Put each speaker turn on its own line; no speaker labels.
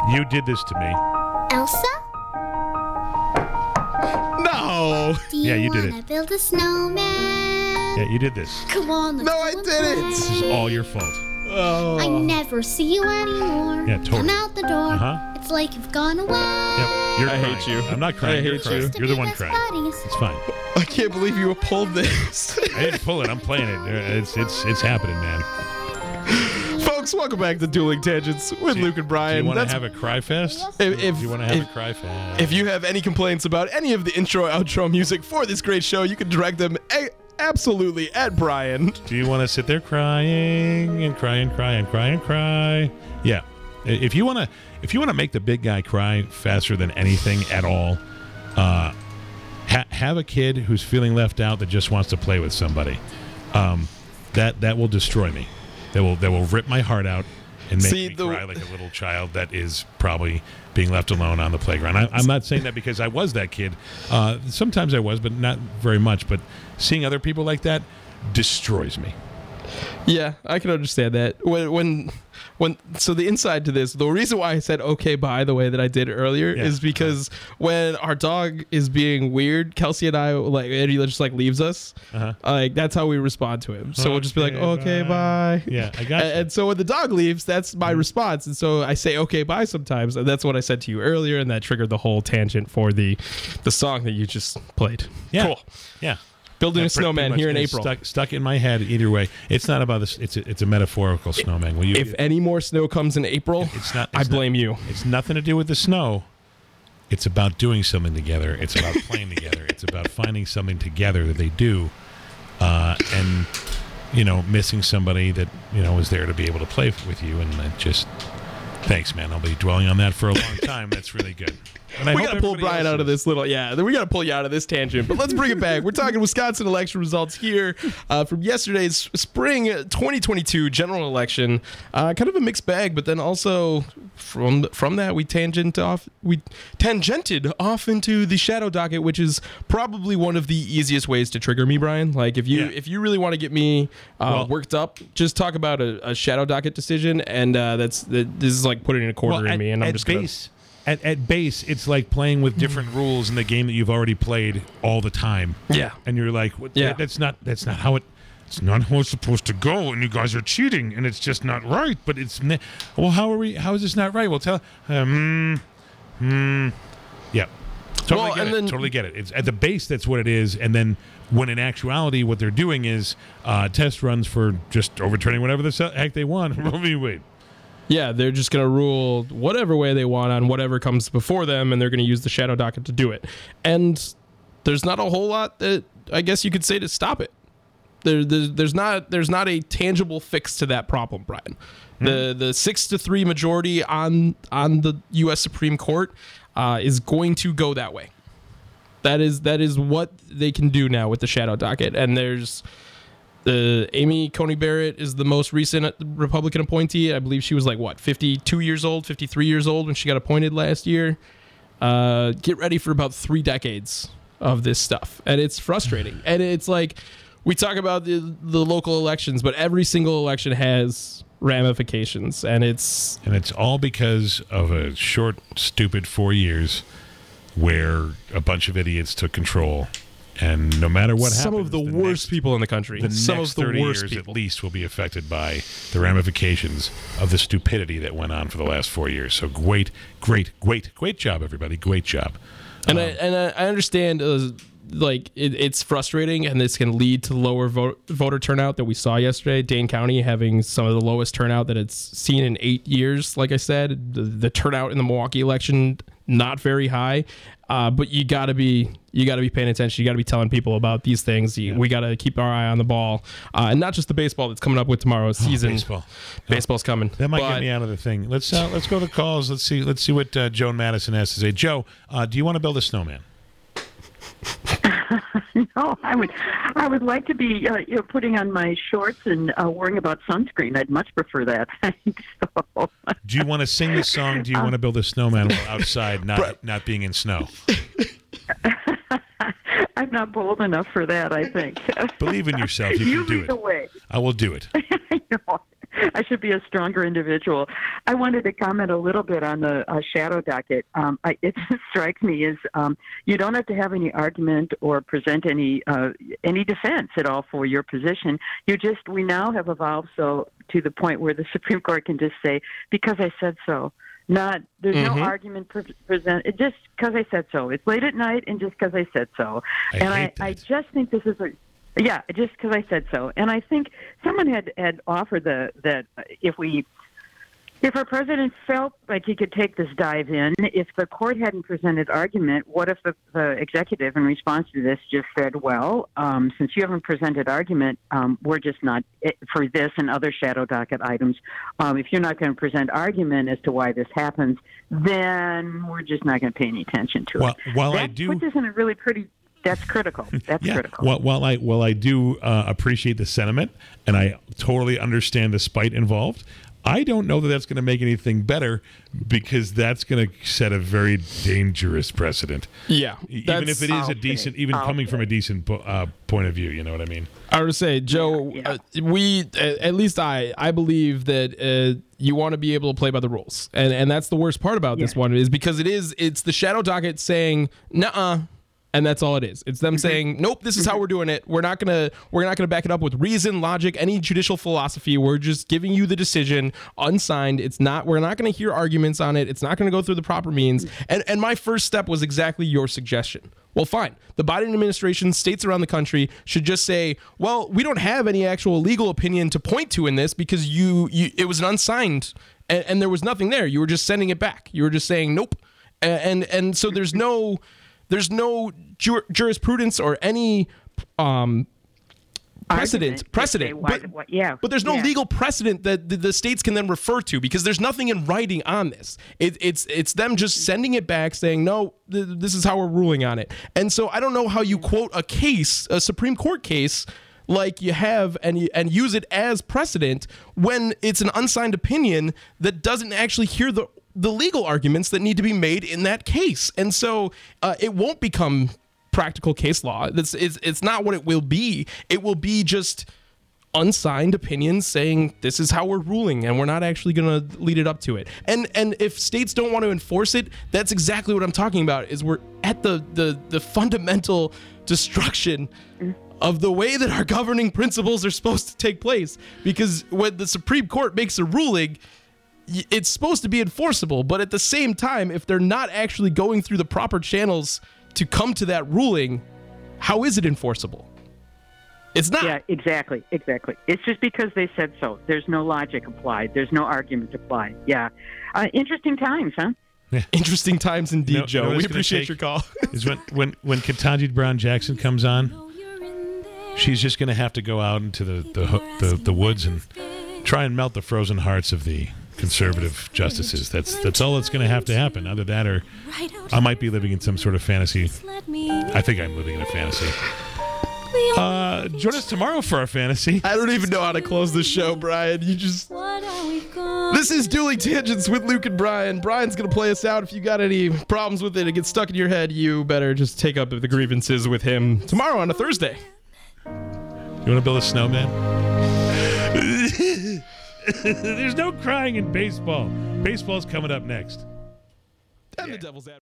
You did this to me.
Elsa?
No.
Yeah, you did it.
Wanna build a snowman?
Yeah, you did this.
Come on, let's
No,
go
I
and
didn't.
This is
play.
all your fault.
Oh.
I never see you anymore.
Yeah, totally.
Come out the door.
Uh-huh.
It's like you've gone away.
Yep, you're
I
crying.
hate you.
I'm not crying.
I
You're
hate
crying.
you.
You're the one
Best
crying.
buddies.
It's fine.
I can't believe you pulled this.
I didn't pull it. I'm playing it. It's happening, man.
Folks, welcome back to Dueling Tangents with Luke and
Do
Brian.
you want to have a cry fest?
If-
Do you want to have a cry fest?
If you have any complaints about any of the intro, outro music for this great show, you can direct them absolutely at Brian.
Do you want to sit there crying and cry and cry and cry and cry? Yeah. If you want to make the big guy cry faster than anything at all, have a kid who's feeling left out that just wants to play with somebody. That will destroy me. That will rip my heart out and make me cry like a little child that is probably being left alone on the playground. I'm not saying that because I was that kid. Sometimes I was, but not very much. But seeing other people like that destroys me.
Yeah, I can understand that. So the inside to this, the reason why I said okay bye the way that I did earlier is because when our dog is being weird, Kelsey and I and he just leaves us. Like that's how we respond to him. So we'll just be like okay bye.
Yeah, I got you.
And so when the dog leaves, that's my response. And so I say okay bye sometimes, and that's what I said to you earlier, and that triggered the whole tangent for the song that you just played.
Yeah.
Cool.
Yeah.
Building a
Pretty
snowman
much
here in
is
April.
Stuck in my head either way. It's not about this. It's a metaphorical snowman. Will you?
If any more snow comes in April, I blame you.
It's nothing to do with the snow. It's about doing something together. It's about playing together. It's about finding something together that they do, and missing somebody that is there to be able to play with you. And thanks, man. I'll be dwelling on that for a long time. That's really good. And
We got to pull Brian out of this we got to pull you out of this tangent, but let's bring it back. We're talking Wisconsin election results here from yesterday's spring 2022 general election. Kind of a mixed bag, but then also from that we tangented off into the shadow docket, which is probably one of the easiest ways to trigger me, Brian. Like if you really want to get me worked up, just talk about a shadow docket decision, and this is like putting a quarter in me, and I'm just gonna.
At base, it's like playing with different rules in the game that you've already played all the time.
Yeah,
and you're like, that's not how it's supposed to go, and you guys are cheating, and it's just not right. But how is this not right? Well, yeah, totally get it. It's at the base, that's what it is, and then when in actuality, what they're doing is test runs for just overturning whatever the heck they want. Wait.
Yeah, they're just going to rule whatever way they want on whatever comes before them, and they're going to use the shadow docket to do it. And there's not a whole lot that I guess you could say to stop it. There's not a tangible fix to that problem, Brian. The 6-3 majority on the U.S. Supreme Court is going to go that way. That is what they can do now with the shadow docket. And there's Amy Coney Barrett is the most recent Republican appointee. I believe she was 52 years old, 53 years old when she got appointed last year. Get ready for about 3 decades of this stuff. And it's frustrating. And it's like, we talk about the local elections, but every single election has ramifications. And it's
all because of a short, stupid 4 years where a bunch of idiots took control. And no matter what happens,
some of the worst people in the country,
some of the 30 years at least will be affected by the ramifications of the stupidity that went on for the last 4 years. So great job, everybody. Great job.
And I understand, it's frustrating, and this can lead to lower voter turnout that we saw yesterday. Dane County having some of the lowest turnout that it's seen in 8 years. Like I said, the turnout in the Milwaukee election not very high. But you gotta be paying attention. You gotta be telling people about these things. We gotta keep our eye on the ball, and not just the baseball that's coming up with tomorrow's season. Baseball's coming.
That might get me out of the thing. Let's go to the calls. Let's see what Joe Madison has to say. Joe, do you want to build a snowman?
No, I would like to be putting on my shorts and worrying about sunscreen. I'd much prefer that. So.
Do you want to sing this song? Do you want to build a snowman while outside, not being in snow?
I'm not bold enough for that, I think.
Believe in yourself. You can do it.
The way.
I will do it.
I should be a stronger individual. I wanted to comment a little bit on the shadow docket. It strikes me as you don't have to have any argument or present any defense at all for your position. We now have evolved to the point where the Supreme Court can just say, because I said so. There's no argument present. Just because I said so. It's late at night, and just because I said so. I just think this is just because I said so. And I think someone had offered that if our president felt like he could take this dive in, if the court hadn't presented argument, what if the executive, in response to this, just said, well, since you haven't presented argument, we're just not, for this and other shadow docket items, if you're not going to present argument as to why this happens, then we're just not going to pay any attention to it. That puts us in a really pretty... That's critical. Critical.
While I do appreciate the sentiment, and I totally understand the spite involved, I don't know that that's going to make anything better, because that's going to set a very dangerous precedent.
Yeah.
Even if it is coming from a decent point of view, you know what I mean?
I would say, Joe, at least I believe that you want to be able to play by the rules. And that's the worst part about this one, is because it's the shadow docket saying, nuh-uh. And that's all it is. It's them saying, nope, this is how we're doing it. We're not gonna back it up with reason, logic, any judicial philosophy. We're just giving you the decision unsigned. We're not gonna hear arguments on it. It's not gonna go through the proper means. And my first step was exactly your suggestion. Well, fine. The Biden administration, states around the country should just say, well, we don't have any actual legal opinion to point to in this, because it was an unsigned and there was nothing there. You were just sending it back. You were just saying, nope. And so there's no jurisprudence or any precedent. But there's no legal precedent that the states can then refer to, because there's nothing in writing on this. It's them just sending it back saying, no, this is how we're ruling on it. And so I don't know how you quote a Supreme Court case like you have and use it as precedent when it's an unsigned opinion that doesn't actually hear the legal arguments that need to be made in that case. And so it won't become practical case law. It's not what it will be. It will be just unsigned opinions saying this is how we're ruling, and we're not actually going to lead it up to it. And if states don't want to enforce it, that's exactly what I'm talking about, is we're at the fundamental destruction of the way that our governing principles are supposed to take place. Because when the Supreme Court makes a ruling, it's supposed to be enforceable, but at the same time, if they're not actually going through the proper channels to come to that ruling, how is it enforceable? It's not.
Yeah, exactly. It's just because they said so. There's no logic applied. There's no argument applied. Yeah. Interesting times, huh?
Yeah. Interesting times indeed, Joe. We appreciate your call.
Is when Ketanji Brown Jackson comes on, she's just going to have to go out into the woods and try and melt the frozen hearts of the conservative justices. That's all that's going to happen. Either that, or I might be living in some sort of fantasy. I think I'm living in a fantasy. Join us tomorrow for our fantasy.
I don't even know how to close the show, Brian. This is Dueling Tangents with Luke and Brian. Brian's going to play us out. If you got any problems with it gets stuck in your head, you better just take up the grievances with him tomorrow on a Thursday.
You want to build a snowman? There's no crying in baseball. Baseball's coming up next.
And the Devil's Advocate.